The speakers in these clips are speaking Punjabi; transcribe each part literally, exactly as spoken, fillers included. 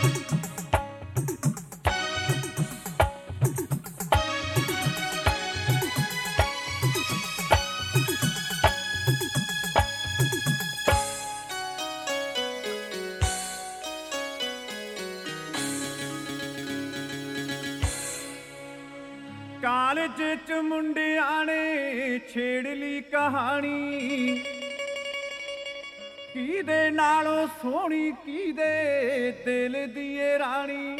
ਕਾਲਜ ਚ ਮੁੰਡਿਆਂ ਨੇ ਛੇੜ ਲਈ ਕਹਾਣੀ, ਕਿਹਦੇ ਨਾਲੋਂ ਸੋਹਣੀ ਕਿਹਦੇ ਦਿਲ ਦੀ ਏ ਰਾਣੀ।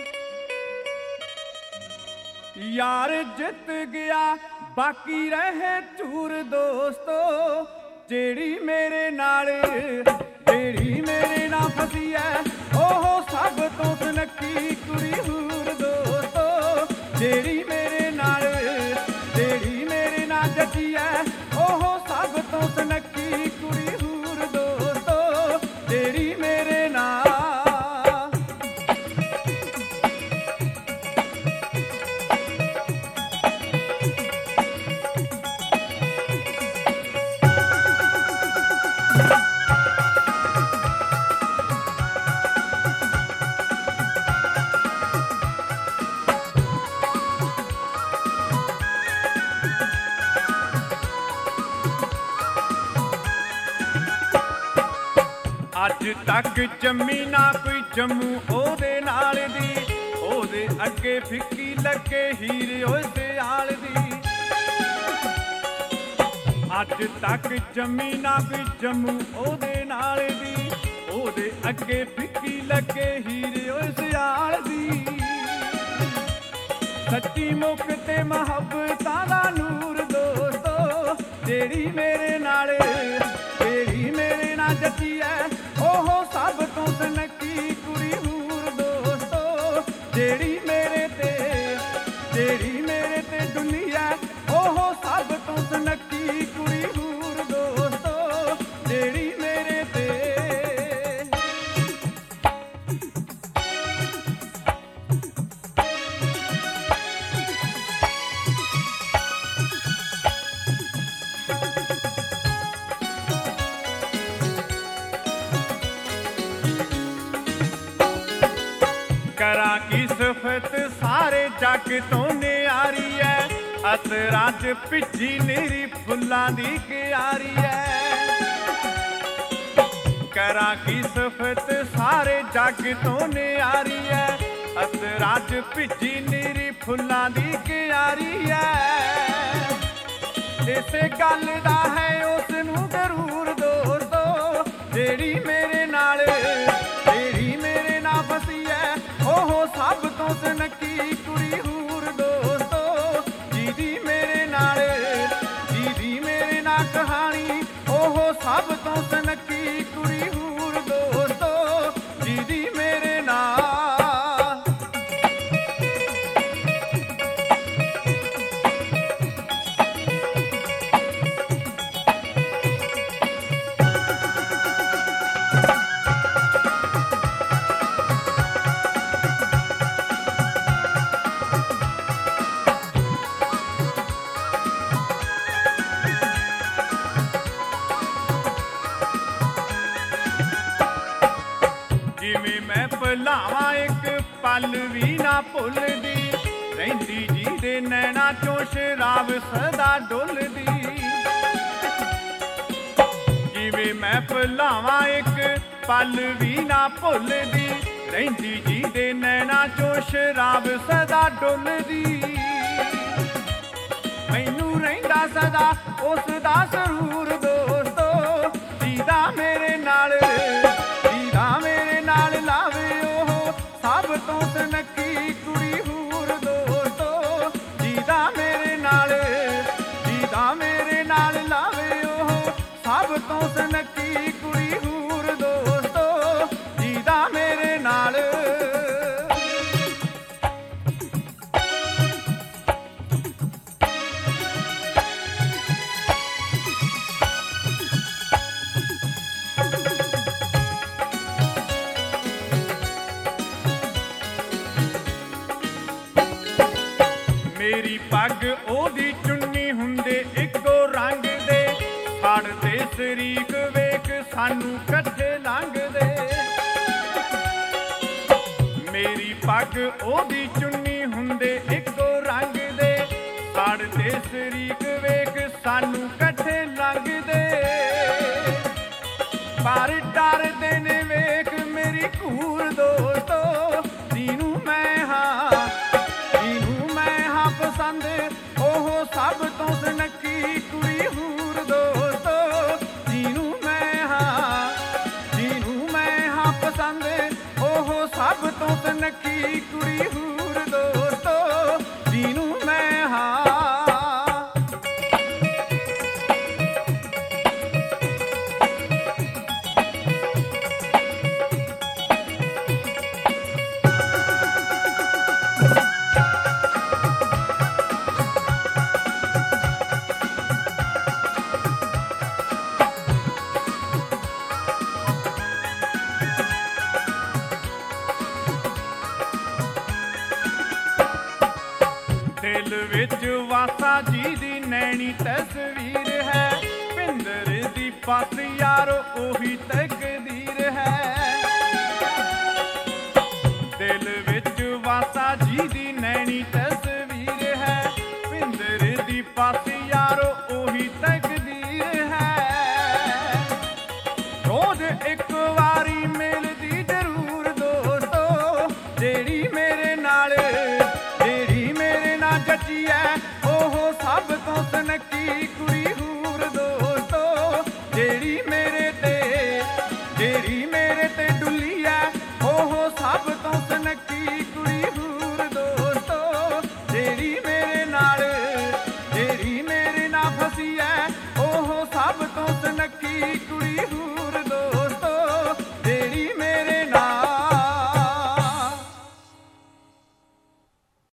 ਯਾਰ ਜਿੱਤ ਗਿਆ ਬਾਕੀ ਰਹੇ ਚੂਰ ਦੋਸਤੋ, ਜਿਹੜੀ ਮੇਰੇ ਨਾਲ ਜਿਹੜੀ ਮੇਰੇ ਨਾਲ ਫਸੀ ਐ ਉਹ ਸਭ ਤੋਂ ਸੁਨੱਖੀ ਕੁੜੀ ਹੂਰ ਦੋਸਤੋ, ਜਿਹੜੀ ਮੇਰੇ ਨਾਲ ਜਿਹੜੀ ਮੇਰੇ ਨਾਲ ਜੱਜੀ ਐ ਉਹ ਸਭ ਤੋਂ ਸੁਨੱਖੀ ਕੁੜੀ ਹੂਰ ਦੋਸਤੋ, ਜਿਹੜੀ ਮੇਰੇ ਨਾਲ। ਅੱਜ ਤੱਕ ਜੰਮੀ ਨਾ ਕੋਈ ਜੰਮੂ ਉਹਦੇ ਨਾਲ ਦੀ, ਉਹਦੇ ਅੱਗੇ ਫਿੱਕੀ ਲੱਗੇ ਹੀਰ ਓਏ ਸਿਆਲ ਦੀ। ਅੱਜ ਤੱਕ ਜੰਮੀ ਨਾ ਕੋਈ ਜੰਮੂ ਉਹਦੇ ਨਾਲ ਦੀ, ਉਹਦੇ ਅੱਗੇ ਫਿੱਕੀ ਲੱਗੇ ਹੀਰ ਓਏ ਸਿਆਲ ਦੀ। ਸੱਚੀ ਮੁੱਖ ਤੇ ਮੁਹੱਬਤਾਂ ਦਾ ਨੂਰ ਦੋਸਤੋ, ਜਿਹੜੀ ਮੇਰੇ ਨਾਲ ਜਿਹੜੀ ਮੇਰੇ ਨਾਲ ਜੱਜੀ ਐ ਉਹ ਸਭ ਤੋਂ ਸੁਨੱਖੀ ਕੁੜੀ ਹੂਰ ਦੋਸਤੋ, ਜਿਹੜੀ ਮੇਰੇ ਤੇ ਜਿਹੜੀ ਮੇਰੇ ਤੇ ਦੁਨੀਆ ਉਹ ਸਭ ਤੋਂ ਸੁਨੱਖੀ ਕੁੜੀ ਹੂਰ ਦੋਸਤੋ, ਜਿਹੜੀ ਮੇਰੇ ਤੇ। ਕਰਾਂ ਕੀ ਸਿਫਤ ਸਾਰੇ ਜੱਗ ਤੋਂ ਨਿਆਰੀ ਐ, ਅਸਰਾਂ ਚ ਭਿੱਜੀ ਨੀਰੀ ਫੁੱਲਾਂ ਦੀ ਕਿਆਰੀ ਐ। ਕਰਾਂ ਕੀ ਸਿਫਤ ਸਾਰੇ ਜੱਗ ਤੋਂ ਨਿਆਰੀ ਐ, ਅਸਰਾਂ ਚ ਭਿੱਜੀ ਨੀਰੀ ਫੁੱਲਾਂ ਦੀ ਕਿਆਰੀ ਐ। ਇਸੇ ਗੱਲ ਦਾ ਹੈ ਉਸ ਨੂੰ ਗਰੂਰ ਦੋਸਤੋ, ਜਿਹੜੀ ਮੇਰੇ ਨਾਲ ਜਿਹੜੀ ਮੇਰੇ ਨਾਲ ਫਸੀ ਐ ਉਹ ਸਭ ਤੋਂ ਸੁਨੱਖੀ ਕੁੜੀ ਹੂਰ ਦੋਸਤੋ, ਜਿਹਦੀ ਮੇਰੇ ਨਾਲ ਜਿਹਦੀ ਮੇਰੇ ਨਾਲ ਕਹਾਣੀ ਉਹ ਸਭ ਤੋਂ ਸੁਨੱਖੀ ਕੁੜੀ ਹੂਰ ਦੋਸਤੋ, ਜਿਹਦੀ ਮੇਰੇ ਨਾਲ। ਜਿਵੇਂ ਮੈਂ ਭੁਲਾਵਾਂ ਇੱਕ ਪਲ ਵੀ ਨਾ ਭੁੱਲਦੀ, ਰਹਿੰਦੀ ਜਿਹਦੇ ਨੈਣਾ ਚੋਂ ਸ਼ਰਾਬ ਸਦਾ ਡੁੱਲਦੀ। ਜਿਵੇਂ ਮੈਂ ਭੁਲਾਵਾਂ ਇੱਕ ਪਲ ਵੀ ਨਾ ਭੁੱਲਦੀ, ਰਹਿੰਦੀ ਜਿਹਦੇ ਨੈਣਾ ਚੋਂ ਸ਼ਰਾਬ ਸਦਾ ਡੁੱਲਦੀ। ਮੈਨੂੰ ਰਹਿੰਦਾ ਸਦਾ ਉਸ ਦਾ ਸਰੂਰ ਦੋਸਤੋ, ਜਿਹਦਾ ਮੇਰੇ ਨਾਲ ਜਿਹਦਾ ਮੇਰੇ ਨਾਲ ਲਾਵੇ ਉਹ ਸਭ ਤੋਂ ਸੁਨੱਖੀ ਕੁੜੀ ਹੂਰ ਦੋਸਤੋ, ਜਿਹਦਾ ਮੇਰੇ ਨਾਲ ਜਿਹਦਾ ਮੇਰੇ ਨਾਲ ਲਾਵੇ ਉਹ ਸਭ ਤੋਂ ਸੁਨੱਖੀ ਕੁੜੀ ਹੂਰ ਦੋਸਤੋ, ਜਿਹਦਾ ਮੇਰੇ ਨਾਲ। ਮੇਰੀ ਪੱਗ ਉਹਦੀ ਚੁੰਨੀ ਹੁੰਦੇ ਇੱਕੋ ਰੰਗ ਦੇ, ਛੱਡਦੇ ਸ਼ਰੀਕ ਵੇਖ ਸਾਨੂੰ ਇਕੱਠੇ ਲੰਘਦੇ। ਮੇਰੀ ਪੱਗ ਉਹਦੀ ਚੁੰਨੀ ਹੁੰਦੇ ਇੱਕੋ ਰੰਗ ਦੇ, ਸੜਦੇ ਸ਼ਰੀਕ ਵੇਖ ਸਾਨੂੰ ਇਕੱਠੇ ਲੰਘਦੇ। ਪਰ ਡਰਦੇ ਨੇ ਵੇਖ ਮੇਰੀ ਘੂਰ ਦੋਸਤੋ, ਜਿਹਨੂੰ ਮੈਂ ਹਾਂ ਜਿਹਨੂੰ ਮੈਂ ਹਾਂ ਪਸੰਦ, ਉਹ ਸਭ ਤੋਂ ਸੁਨੱਖੀ ਕੁੜੀ ਹੂਰ ਦੋਸਤੋ, ਜਿਹਨੂੰ ਮੈਂ ਹਾਂ ਜਿਹਨੂੰ ਮੈਂ ਹਾਂ ਪਸੰਦ, ਉਹ ਸਭ ਤੋਂ ਸੁਨੱਖੀ ਕੁੜੀ ਹੂਰ ਦੋਸਤੋ, ਜਿਹਨੂੰ ਮੈਂ ਹਾਂ। ਦਿਲ ਵਿੱਚ ਵਾਸਾ ਜੀ ਦੀ ਨੈਣੀ ਤਸਵੀਰ ਹੈ, ਭਿੰਦਰ ਦੀ ਪੱਤ ਯਾਰੋ ਉਹੀ ਤਕਦੀਰ ਹੈ। ਦਿਲ ਵਿੱਚ ਵਾਸਾ ਜੀ ਦੀ ਨੈਣੀ ਤਸਵੀਰ ਹੈ, ਭਿੰਦਰ ਦੀ ਪੱਤ ਯਾਰੋ ਉਹੀ ਤਕਦੀਰ ਹੈ। ਰੋਜ਼ ਇੱਕ ਵਾਰੀ ਮਿਲਦੀ ਜ਼ਰੂਰ ਦੋਸਤੋ, ਜਿਹੜੀ ਮੇਰੇ ਨਾਲ ਜਿਹੜੀ ਮੇਰੇ ਨਾਲ ਜੱਚੀ ਐ, ਉਹ ਸਭ ਤੋਂ ਸੁਨੱਖੀ ਕੁੜੀ ਹੂਰ ਦੋਸਤੋ, ਜਿਹੜੀ ਮੇਰੇ ਤੇ ਜਿਹੜੀ ਮੇਰੇ ਤੇ ਡੁੱਲੀ ਐ, ਉਹ ਸਭ ਤੋਂ ਸੁਨੱਖੀ